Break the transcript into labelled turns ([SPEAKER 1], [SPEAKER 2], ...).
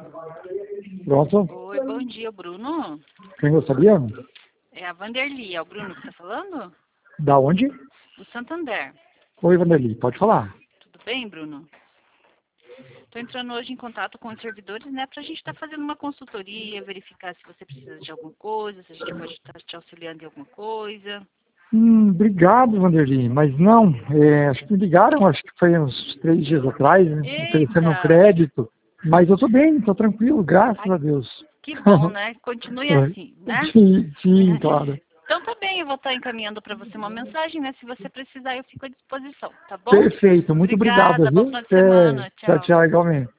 [SPEAKER 1] Pronto.
[SPEAKER 2] Oi, bom dia, Bruno.
[SPEAKER 1] Quem gostaria?
[SPEAKER 2] É a Vanderly, é o Bruno que está falando?
[SPEAKER 1] Da onde?
[SPEAKER 2] Do Santander.
[SPEAKER 1] Oi, Vanderly, pode falar.
[SPEAKER 2] Tudo bem, Bruno? Estou entrando hoje em contato com os servidores, né, para a gente estar fazendo uma consultoria, verificar se você precisa de alguma coisa, se a gente pode estar te auxiliando em alguma coisa.
[SPEAKER 1] Obrigado, Vanderly, mas não, acho que me ligaram, acho que foi uns 3 dias atrás, né, oferecendo um
[SPEAKER 2] Eita!
[SPEAKER 1] crédito, mas eu tô bem, tô tranquilo, graças
[SPEAKER 2] Ai,
[SPEAKER 1] a Deus.
[SPEAKER 2] que bom, né? Continue assim, né?
[SPEAKER 1] Sim, claro.
[SPEAKER 2] Então tá bem, eu vou estar encaminhando para você uma mensagem, né? Se você precisar, eu fico à disposição, tá bom?
[SPEAKER 1] Perfeito, muito obrigado,
[SPEAKER 2] Obrigada, bom
[SPEAKER 1] viu?
[SPEAKER 2] final de semana,
[SPEAKER 1] Tchau,
[SPEAKER 2] tchau.
[SPEAKER 1] tchau, igualmente.